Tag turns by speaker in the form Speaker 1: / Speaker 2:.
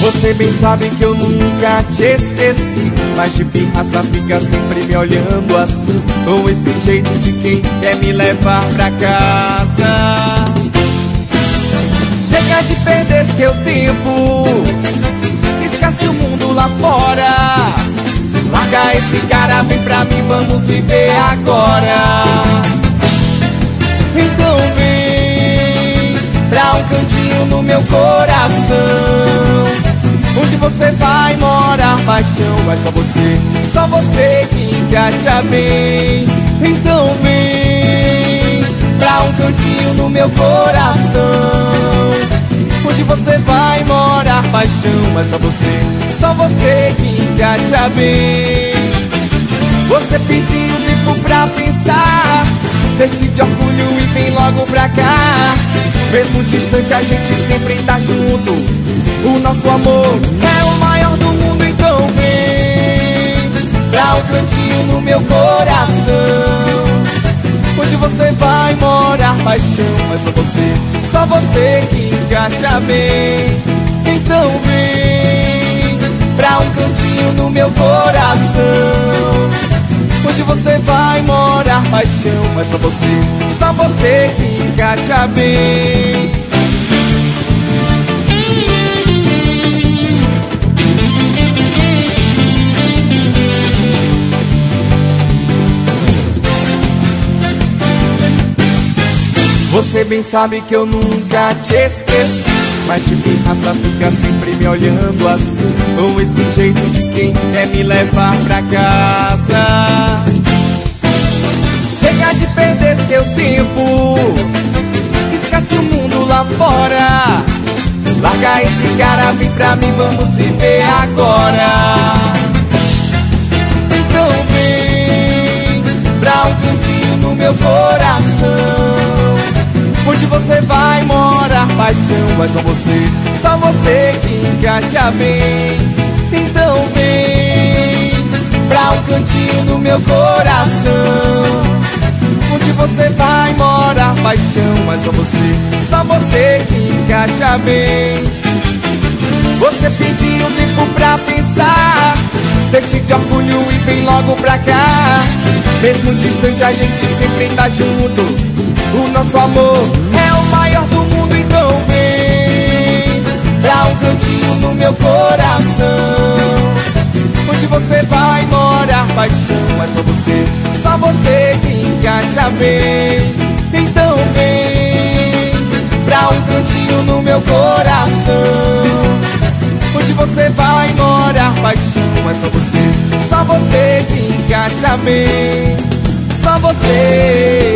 Speaker 1: Você bem sabe que eu nunca te esqueci, mas de pirraça fica sempre me olhando assim, com esse jeito de quem quer me levar pra casa. Chega de perder seu tempo, esquece o mundo lá fora. Larga esse cara, vem pra mim, vamos viver agora. Então vem pra um cantinho no meu coração, onde você vai morar paixão. É só você que encaixa bem. Então vem pra um cantinho no meu coração, onde você vai morar paixão. É só você que encaixa bem. Você pediu tempo pra pensar, deixe de orgulho e vem logo pra cá. Mesmo distante a gente sempre tá junto, o nosso amor é o maior do mundo. Então vem pra um cantinho no meu coração, onde você vai morar paixão. É só você que encaixa bem. Então vem pra um cantinho no meu coração, onde você vai morar paixão. É só você que encaixa bem. Você bem sabe que eu nunca te esqueci, mas de pirraça fica sempre me olhando assim, com esse jeito de quem quer me levar pra casa. Chega de perder seu tempo, esquece o mundo lá fora. Larga esse cara, vem pra mim, vamos viver agora. Então vem pra um cantinho no meu coração, onde você vai morar paixão. É só você que encaixa bem. Então vem pra um cantinho no meu coração, onde você vai morar paixão. É só você que encaixa bem. Você pediu tempo pra pensar, deixe de orgulho e vem logo pra cá. Mesmo distante a gente sempre tá junto, o nosso amor é o maior do mundo. Então vem pra um cantinho no meu coração, onde você vai morar paixão. É só você que encaixa bem. Então vem pra um cantinho no meu coração, onde você vai morar paixão. É só você que encaixa bem. Só você.